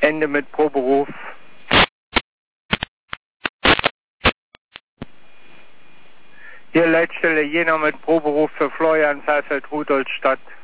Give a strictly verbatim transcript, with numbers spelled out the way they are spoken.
Ende mit Proberuf. Hier Leitstelle Jena mit Proberuf für Florian Saalfeld, Rudolstadt.